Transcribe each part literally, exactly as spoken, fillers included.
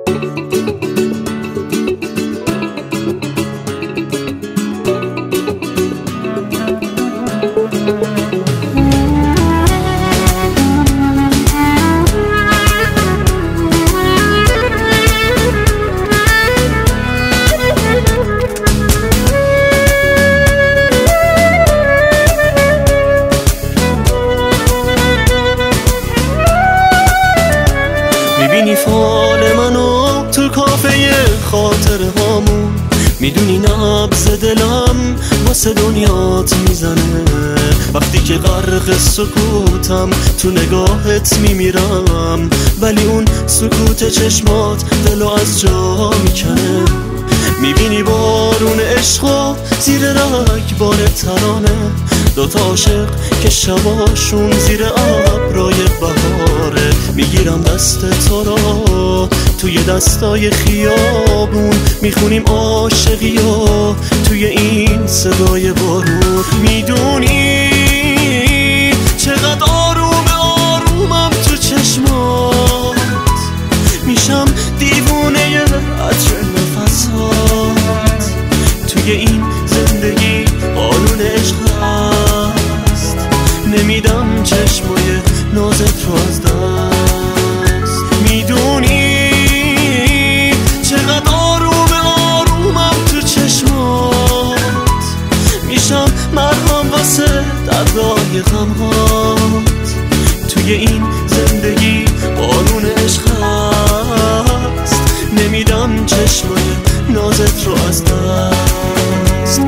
میبینی فال منو تو کافه خاطر هامون، میدونی نبض دلم واسه دنیات میزنه. وقتی که غرق سکوتم تو نگاهت میمیرم، ولی اون سکوت چشمات دلو از جا میکنه. میبینی بارون عشقو زیر رگبار ترانه، دوتا عاشق که شباشون زیر ابرای بهاره. میگیرم دست تو را توی دستای خیابون، میخونیم عاشقی و توی این صدای بارون. میدونی چقدر آروم آرومم تو چشمات، میشم دیوونه عطر نفسات. توی این زندگی قانون عشق هست، نمیدم چشمای نازت رو از دست. میدونی چقدر آروم آرومم تو چشمات، میشم مرهم واسه دردای غمهات. توی این زندگی قانون عشق هست، نمیدم چشمای نازت رو از دست.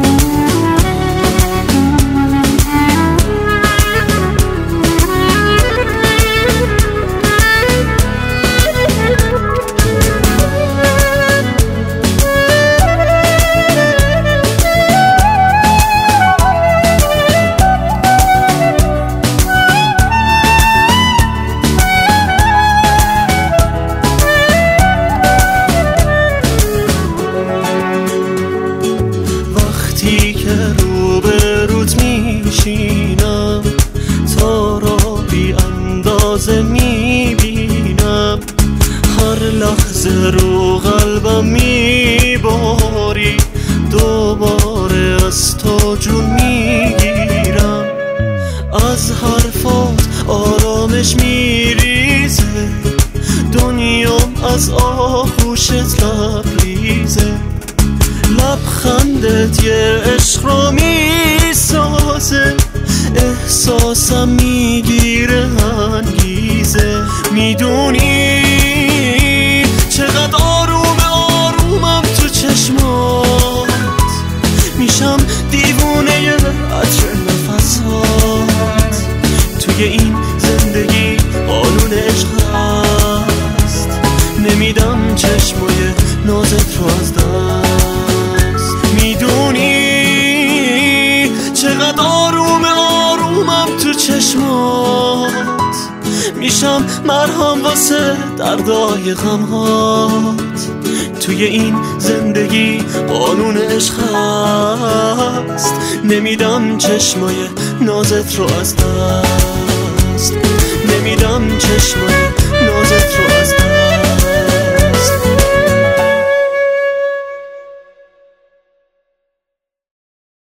وقتی که روبروت میشینم، تا را بی اندازه میبینم. هر لحظه رو قلبم میباری، دوباره از تو جون میگیرم. از حرفات آرامش میریزه، دنیام از آغوشت لبریزه. لبخندت یه عشق رو میسازه، احساسم میگیره انگیزه. میدونی چقدر آروم آرومم تو چشمات، میشم دیوونه عطر نفسات. توی این زندگی قانون عشق هست، نمیدم چشمای نازت رو از دست. میدونی چقدر آروم آرومم تو چشمات، میشم مرهم واسه دردای غمهات. توی این زندگی قانون عشق هست، نمیدم چشمای نازت رو از دست. نمیدم چشمای نازت رو